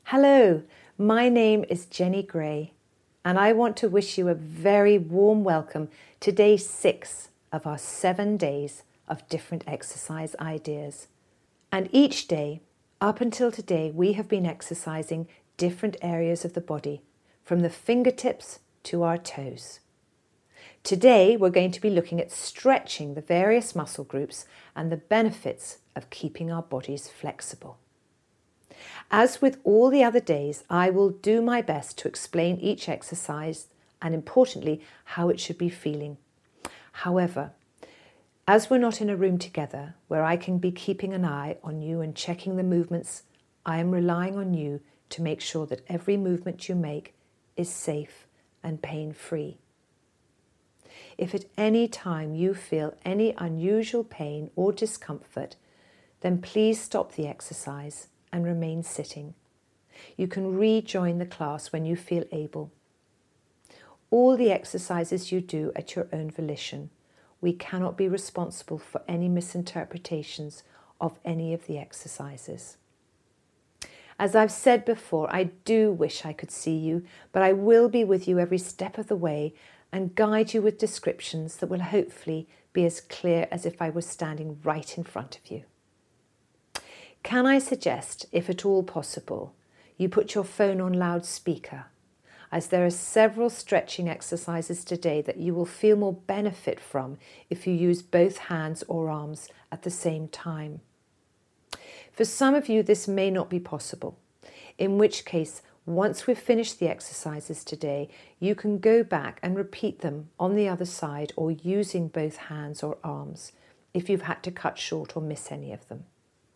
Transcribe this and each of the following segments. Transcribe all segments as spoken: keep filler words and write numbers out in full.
Hello, my name is Jenny Gray, and I want to wish you a very warm welcome to day six of our seven days of different exercise ideas. And each day, up until today, we have been exercising different areas of the body, from the fingertips to our toes. Today, we're going to be looking at stretching the various muscle groups and the benefits of keeping our bodies flexible. As with all the other days, I will do my best to explain each exercise and, importantly, how it should be feeling. However, as we're not in a room together where I can be keeping an eye on you and checking the movements, I am relying on you to make sure that every movement you make is safe and pain-free. If at any time you feel any unusual pain or discomfort, then please stop the exercise and remain sitting. You can rejoin the class when you feel able. All the exercises you do at your own volition. We cannot be responsible for any misinterpretations of any of the exercises. As I've said before, I do wish I could see you, but I will be with you every step of the way and guide you with descriptions that will hopefully be as clear as if I was standing right in front of you. Can I suggest, if at all possible, you put your phone on loudspeaker, as there are several stretching exercises today that you will feel more benefit from if you use both hands or arms at the same time. For some of you, this may not be possible, in which case, once we've finished the exercises today, you can go back and repeat them on the other side or using both hands or arms if you've had to cut short or miss any of them.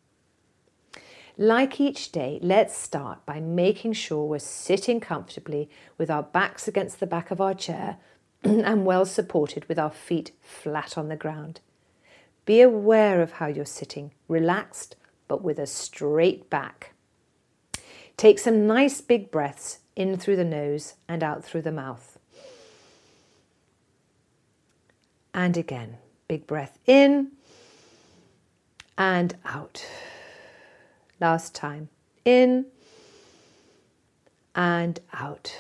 Like each day, let's start by making sure we're sitting comfortably with our backs against the back of our chair and well supported with our feet flat on the ground. Be aware of how you're sitting, relaxed but with a straight back. Take some nice big breaths in through the nose and out through the mouth. And again, big breath in and out. Last time, in and out.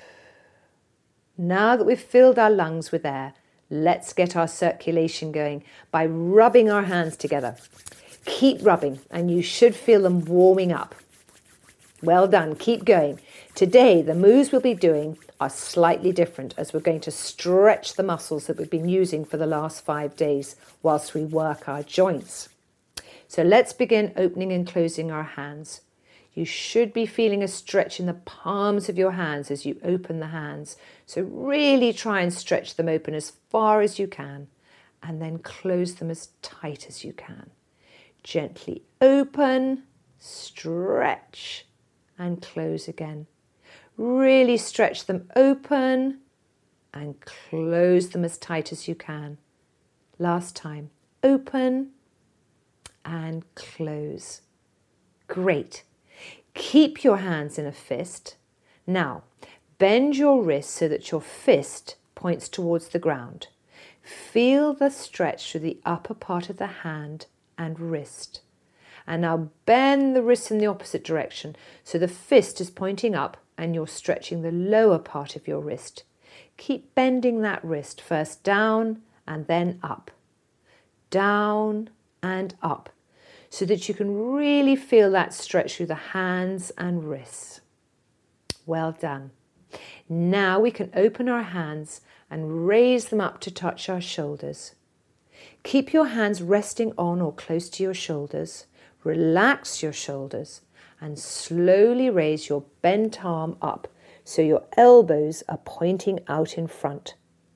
Now that we've filled our lungs with air, let's get our circulation going by rubbing our hands together. Keep rubbing and you should feel them warming up. Well done, keep going. Today, the moves we'll be doing are slightly different as we're going to stretch the muscles that we've been using for the last five days whilst we work our joints. So let's begin opening and closing our hands. You should be feeling a stretch in the palms of your hands as you open the hands. So really try and stretch them open as far as you can and then close them as tight as you can. Gently open, stretch and close again. Really stretch them open and close them as tight as you can. Last time, open and close. Great. Keep your hands in a fist. Now, bend your wrist so that your fist points towards the ground. Feel the stretch through the upper part of the hand and wrist. And now bend the wrist in the opposite direction so the fist is pointing up and you're stretching the lower part of your wrist. Keep bending that wrist first down and then up. Down and up, so that you can really feel that stretch through the hands and wrists. Well done. Now we can open our hands and raise them up to touch our shoulders. Keep your hands resting on or close to your shoulders. Relax your shoulders and slowly raise your bent arm up so your elbows are pointing out in front.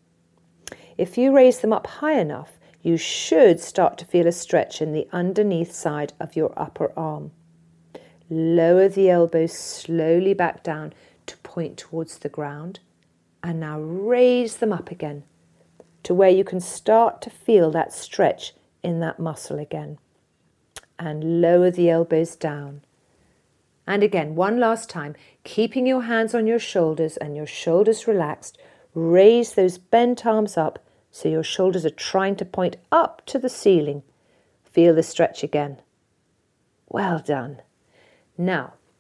If you raise them up high enough, you should start to feel a stretch in the underneath side of your upper arm. Lower the elbows slowly back down to point towards the ground and now raise them up again to where you can start to feel that stretch in that muscle again. And lower the elbows down. And again, one last time, keeping your hands on your shoulders and your shoulders relaxed, raise those bent arms up so your shoulders are trying to point up to the ceiling. Feel the stretch again. Well done. Now,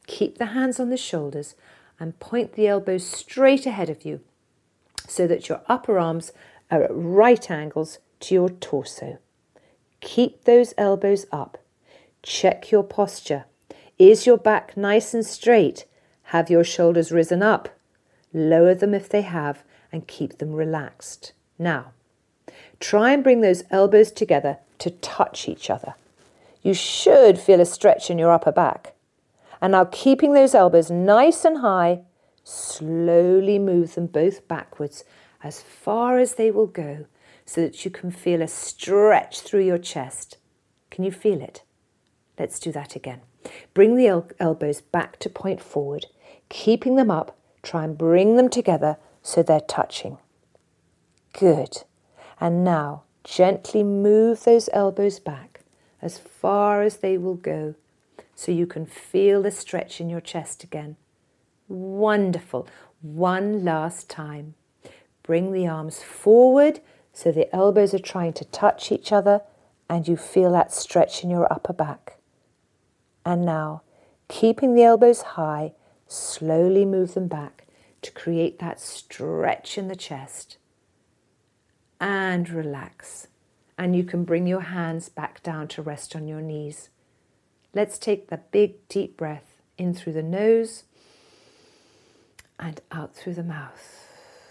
Keep the hands on the shoulders and point the elbows straight ahead of you so that your upper arms are at right angles to your torso. Keep those elbows up. Check your posture. Is your back nice and straight? Have your shoulders risen up? Lower them if they have and keep them relaxed. Now, try and bring those elbows together to touch each other. You should feel a stretch in your upper back. And now, keeping those elbows nice and high, slowly move them both backwards as far as they will go so that you can feel a stretch through your chest. Can you feel it? Let's do that again. Bring the el- elbows back to point forward. Keeping them up, try and bring them together so they're touching. Good. And now, gently move those elbows back as far as they will go so you can feel the stretch in your chest again. Wonderful. One last time. Bring the arms forward so the elbows are trying to touch each other and you feel that stretch in your upper back. And now, keeping the elbows high, slowly move them back to create that stretch in the chest. And relax. And you can bring your hands back down to rest on your knees. Let's take the big deep breath in through the nose and out through the mouth.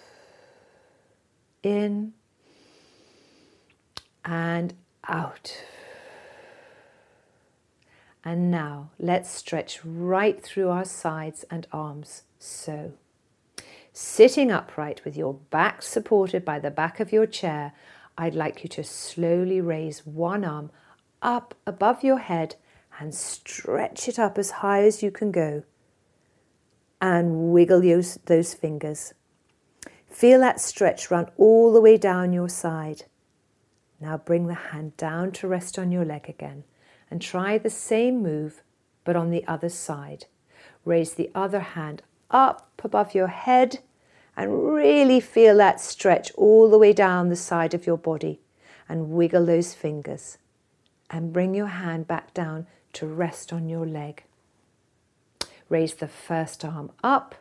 In and out. And now let's stretch right through our sides and arms, so. Sitting upright with your back supported by the back of your chair, I'd like you to slowly raise one arm up above your head and stretch it up as high as you can go. And wiggle those, those fingers. Feel that stretch run all the way down your side. Now bring the hand down to rest on your leg again and try the same move but on the other side. Raise the other hand up above your head and really feel that stretch all the way down the side of your body and wiggle those fingers. And bring your hand back down to rest on your leg. Raise the first arm up,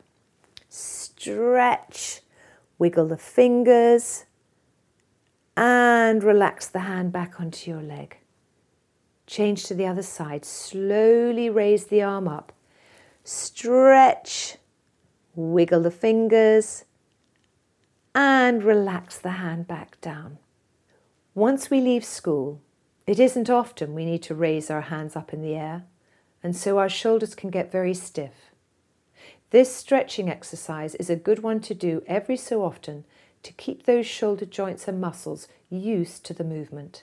stretch, wiggle the fingers, and relax the hand back onto your leg. Change to the other side. Slowly raise the arm up, stretch, wiggle the fingers, and relax the hand back down. Once we leave school, it isn't often we need to raise our hands up in the air, and so our shoulders can get very stiff. This stretching exercise is a good one to do every so often to keep those shoulder joints and muscles used to the movement.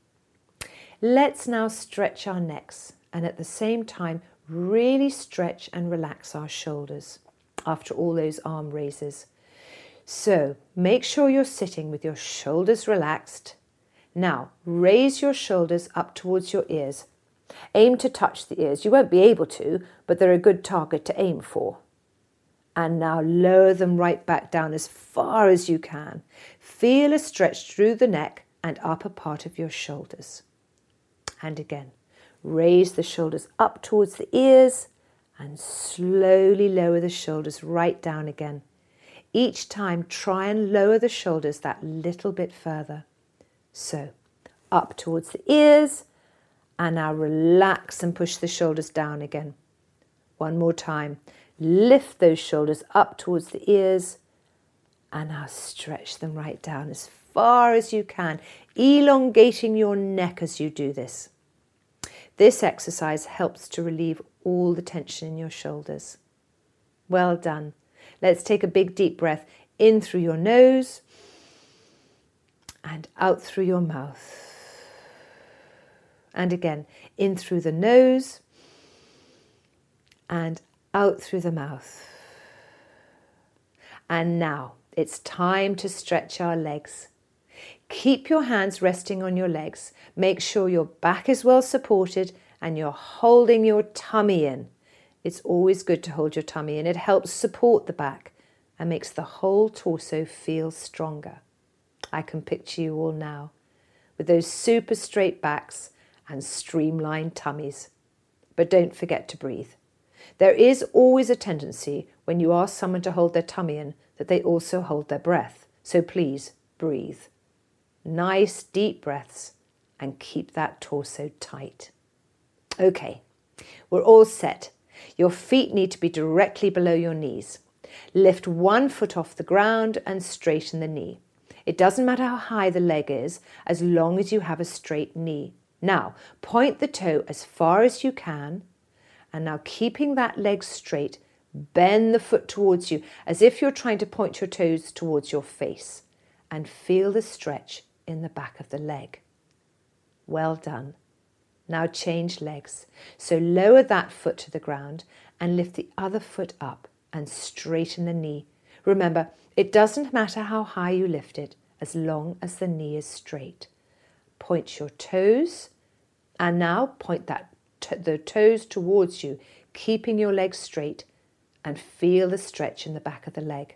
Let's now stretch our necks and at the same time really stretch and relax our shoulders after all those arm raises. So make sure you're sitting with your shoulders relaxed. Now raise your shoulders up towards your ears. Aim to touch the ears. You won't be able to, but they're a good target to aim for. And now lower them right back down as far as you can. Feel a stretch through the neck and upper part of your shoulders. And again, raise the shoulders up towards the ears and slowly lower the shoulders right down again. Each time, try and lower the shoulders that little bit further. So, up towards the ears, and now relax and push the shoulders down again. One more time. Lift those shoulders up towards the ears, and now stretch them right down as far as you can, elongating your neck as you do this. This exercise helps to relieve all the tension in your shoulders. Well done. Let's take a big deep breath in through your nose and out through your mouth. And again, in through the nose and out through the mouth. And now it's time to stretch our legs. Keep your hands resting on your legs. Make sure your back is well supported and you're holding your tummy in. It's always good to hold your tummy in. It helps support the back and makes the whole torso feel stronger. I can picture you all now with those super straight backs and streamlined tummies. But don't forget to breathe. There is always a tendency when you ask someone to hold their tummy in that they also hold their breath. So please breathe. Nice deep breaths and keep that torso tight. Okay, we're all set. Your feet need to be directly below your knees. Lift one foot off the ground and straighten the knee. It doesn't matter how high the leg is, as long as you have a straight knee. Now, point the toe as far as you can, and now keeping that leg straight, bend the foot towards you as if you're trying to point your toes towards your face, and feel the stretch in the back of the leg. Well done. Now change legs. So lower that foot to the ground and lift the other foot up and straighten the knee. Remember, it doesn't matter how high you lift it as long as the knee is straight. Point your toes and now point that t- the toes towards you, keeping your legs straight, and feel the stretch in the back of the leg.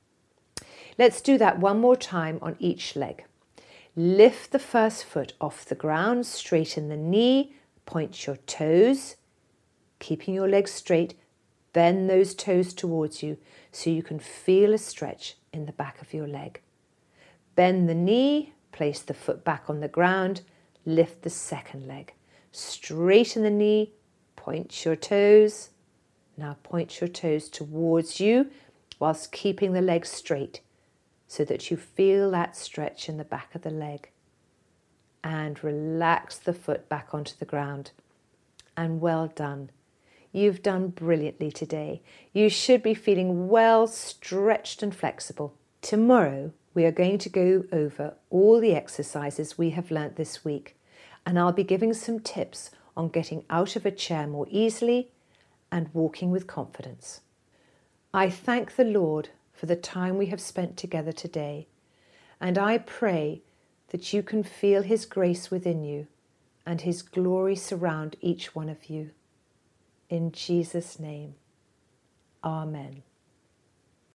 Let's do that one more time on each leg. Lift the first foot off the ground, straighten the knee, point your toes, keeping your legs straight, bend those toes towards you so you can feel a stretch in the back of your leg. Bend the knee, place the foot back on the ground, lift the second leg. Straighten the knee, point your toes. Now point your toes towards you whilst keeping the legs straight so that you feel that stretch in the back of the leg. And relax the foot back onto the ground. And well done. You've done brilliantly today. You should be feeling well stretched and flexible. Tomorrow we are going to go over all the exercises we have learnt this week, and I'll be giving some tips on getting out of a chair more easily and walking with confidence. I thank the Lord for the time we have spent together today, and I pray that you can feel His grace within you and His glory surround each one of you. In Jesus' name, Amen.